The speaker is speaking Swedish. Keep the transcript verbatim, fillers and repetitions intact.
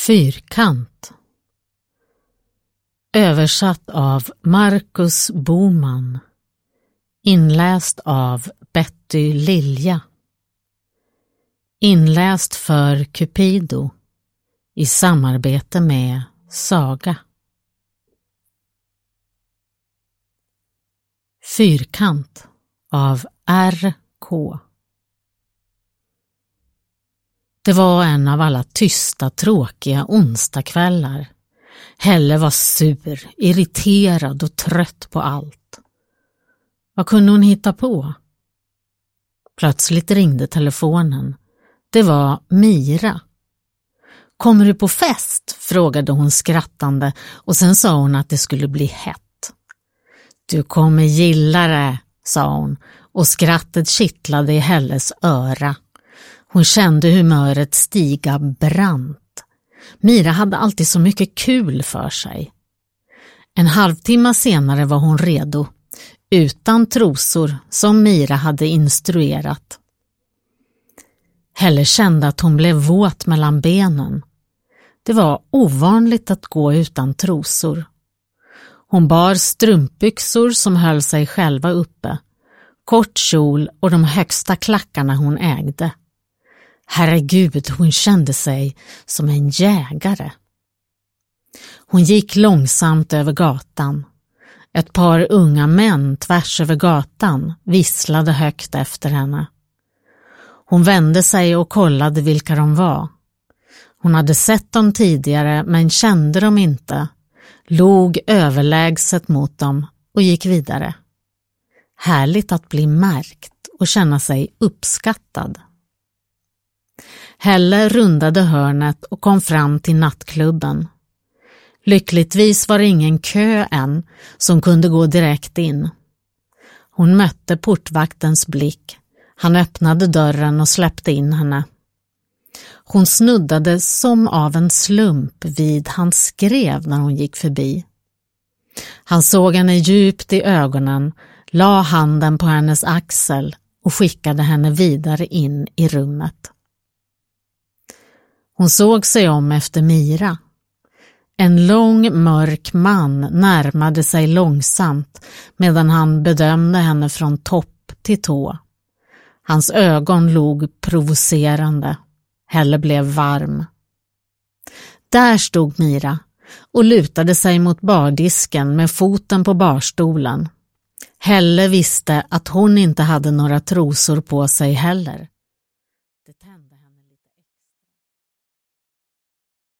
Fyrkant. Översatt av Marcus Boman. Inläst av Betty Lilja. Inläst för Cupido i samarbete med Saga. Fyrkant av R K. Det var en av alla tysta, tråkiga onsdagskvällar. Helle var sur, irriterad och trött på allt. Vad kunde hon hitta på? Plötsligt ringde telefonen. Det var Mira. Kommer du på fest? Frågade hon skrattande och sen sa hon att det skulle bli hett. Du kommer gilla det, sa hon och skrattet kittlade i Helles öra. Hon kände humöret stiga brant. Mira hade alltid så mycket kul för sig. En halvtimme senare var hon redo, utan trosor som Mira hade instruerat. Helle kände att hon blev våt mellan benen. Det var ovanligt att gå utan trosor. Hon bar strumpbyxor som höll sig själva uppe, kort kjol och de högsta klackarna hon ägde. Herregud, hon kände sig som en jägare. Hon gick långsamt över gatan. Ett par unga män tvärs över gatan visslade högt efter henne. Hon vände sig och kollade vilka de var. Hon hade sett dem tidigare men kände dem inte, log överlägset mot dem och gick vidare. Härligt att bli märkt och känna sig uppskattad. Helle rundade hörnet och kom fram till nattklubben. Lyckligtvis var det ingen kö än som kunde gå direkt in. Hon mötte portvaktens blick. Han öppnade dörren och släppte in henne. Hon snuddade som av en slump vid hans skrev när hon gick förbi. Han såg henne djupt i ögonen, la handen på hennes axel och skickade henne vidare in i rummet. Hon såg sig om efter Mira. En lång mörk man närmade sig långsamt medan han bedömde henne från topp till tå. Hans ögon log provocerande. Helle blev varm. Där stod Mira och lutade sig mot bardisken med foten på barstolen. Helle visste att hon inte hade några trosor på sig heller.